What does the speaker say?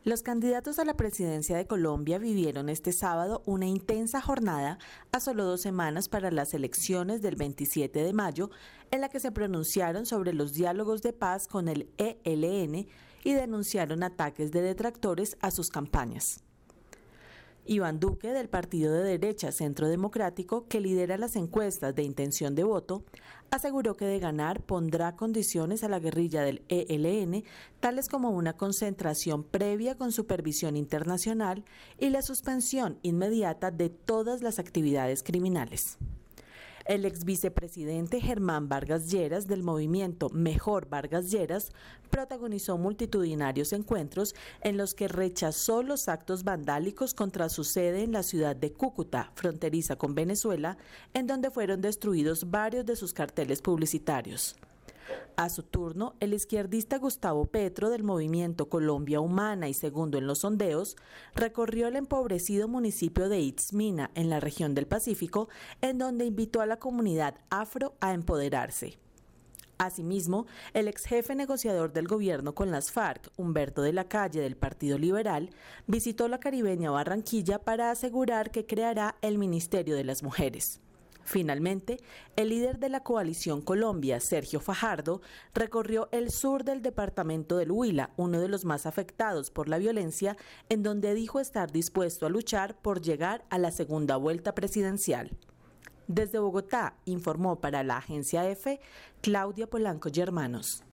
Los candidatos a la presidencia de Colombia vivieron este sábado una intensa jornada a solo 2 semanas para las elecciones del 27 de mayo, en la que se pronunciaron sobre los diálogos de paz con el ELN y denunciaron ataques de detractores a sus campañas. Iván Duque, del partido de derecha Centro Democrático, que lidera las encuestas de intención de voto, aseguró que de ganar pondrá condiciones a la guerrilla del ELN, tales como una concentración previa con supervisión internacional y la suspensión inmediata de todas las actividades criminales. El ex vicepresidente Germán Vargas Lleras, del movimiento Mejor Vargas Lleras, protagonizó multitudinarios encuentros en los que rechazó los actos vandálicos contra su sede en la ciudad de Cúcuta, fronteriza con Venezuela, en donde fueron destruidos varios de sus carteles publicitarios. A su turno, el izquierdista Gustavo Petro, del movimiento Colombia Humana y segundo en los sondeos, recorrió el empobrecido municipio de Itzmina, en la región del Pacífico, en donde invitó a la comunidad afro a empoderarse. Asimismo, el ex jefe negociador del gobierno con las FARC, Humberto de la Calle, del Partido Liberal, visitó la caribeña Barranquilla para asegurar que creará el Ministerio de las Mujeres. Finalmente, el líder de la Coalición Colombia, Sergio Fajardo, recorrió el sur del departamento del Huila, uno de los más afectados por la violencia, en donde dijo estar dispuesto a luchar por llegar a la segunda vuelta presidencial. Desde Bogotá, informó para la agencia EFE, Claudia Polanco Germanos.